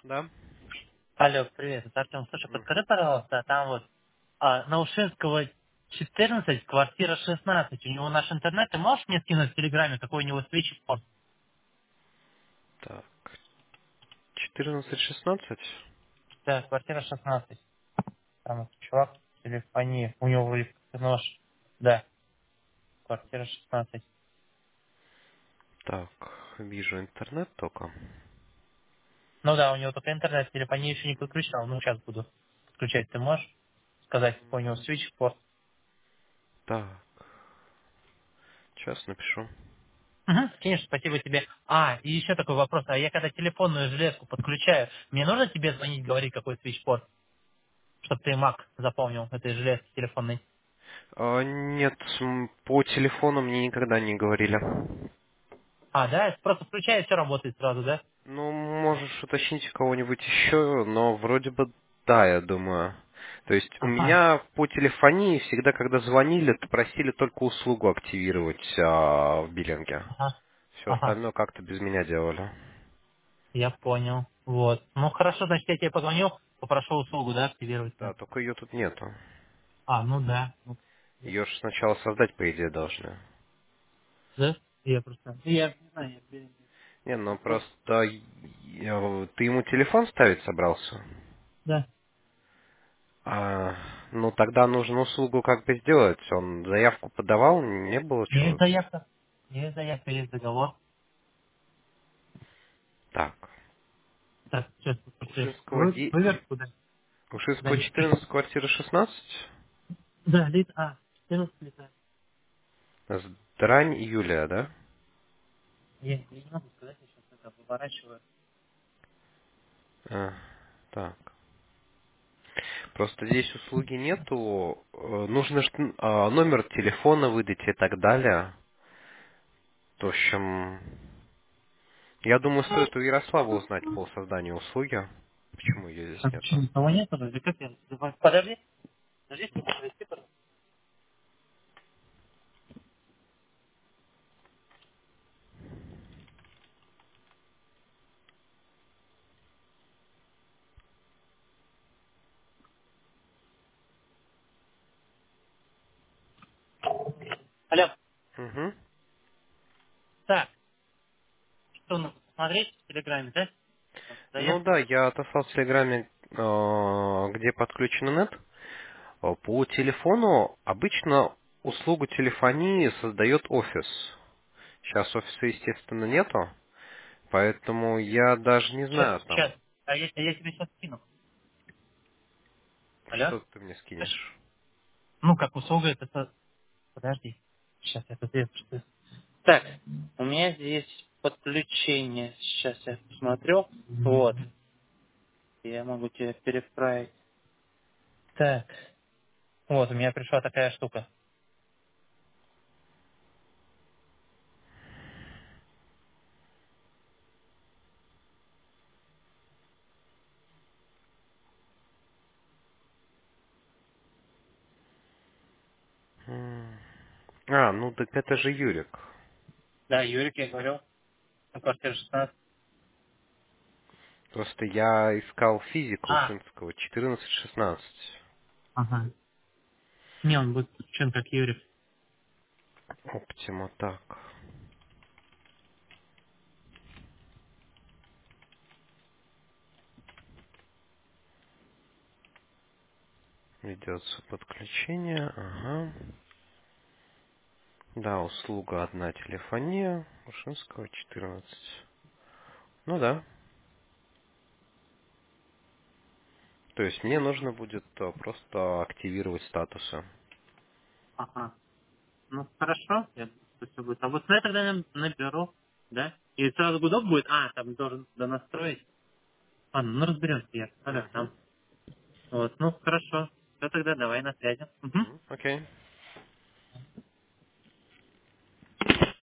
Да. Алло, привет, это Артем. Слушай, Мгм. подскажи, пожалуйста, там вот на Ушинского 14, квартира 16, у него наш интернет, ты можешь мне скинуть в Телеграме, какой у него свич-порт? Так, 14-16. Да, квартира 16. Там вот чувак в телефонии, у него вроде как нож. Да, квартира 16. Так, вижу интернет только. Ну да, у него только интернет, телефония еще не подключена, ну сейчас буду подключать. Ты можешь сказать, какой у него свич-порт? Так, сейчас напишу. Угу, конечно, спасибо тебе. И еще такой вопрос. А я когда телефонную железку подключаю, мне нужно тебе звонить, говорить, какой свич-порт? Чтобы ты Mac запомнил этой железки телефонной. Нет, по телефону мне никогда не говорили. Да? Просто включай, и все работает сразу, да? Ну, можешь уточнить у кого-нибудь еще, но вроде бы да, я думаю. То есть у Ага, меня по телефонии всегда, когда звонили, просили только услугу активировать в биллинге. ага, Все ага. остальное как-то без меня делали. Я понял. Вот. Ну хорошо, значит, я тебе позвоню, попрошу услугу, да, активировать. Да, Да, только ее тут нету. ну да. Ну, Ее же сначала создать, по идее, должны. да? Я просто... Я не знаю, Не, ну вопрос. просто ты ему телефон ставить собрался? Да. А, ну тогда нужно услугу как бы сделать. Он заявку подавал, не было Есть чего. заявка. Есть заявка, есть договор. Так. Так, сейчас, Ушинского, выверку, да. Да, Ушинского не спеши. 14, квартира 16. Да, лид, 14 лита. Здрань Юлия, да? Я не могу сказать, я сейчас это выворачиваю. А, так. Просто здесь услуги нету. Нужно номер телефона выдать и так далее. В общем, я думаю, стоит у Ярослава узнать по созданию услуги. Почему ее здесь Почему нету? никого нет? Подожди, как я... Подожди, подожди, подожди, подожди. Алло, Угу. так, что нужно посмотреть в Телеграме, да? Ну Заявку? да, я отослал в Телеграме, где подключен нет. По телефону обычно услугу телефонии создает офис. Сейчас офиса, естественно, нету, поэтому я даже не знаю Сейчас. там, Я тебе сейчас скину. Алло? что ты мне Слышь? скинешь. Ну, как услуга, это... Подожди. Сейчас я тут что. Так, у меня здесь подключение. Сейчас я посмотрю. Вот. Я могу тебе переправить. Так. Вот, у меня пришла такая штука. Ну так это же Юрик. Да, Юрик, я говорил. На квартире 16. Просто я искал физику А, Ушинского 14-16. ага. Не, он будет подключен как Юрик. Оптима, так. Ведется подключение, ага. Да, услуга одна телефония, Ушинского 14. Ну да. То есть мне нужно будет просто активировать статусы. Ага. Ну, хорошо. Я думаю, что все будет. А вот я тогда наберу, да? И сразу гудок будет? Там должен донастроить. Ну разберемся я. Алло, Угу. там. Вот, ну, хорошо. Все тогда, давай на связи. Угу. Окей.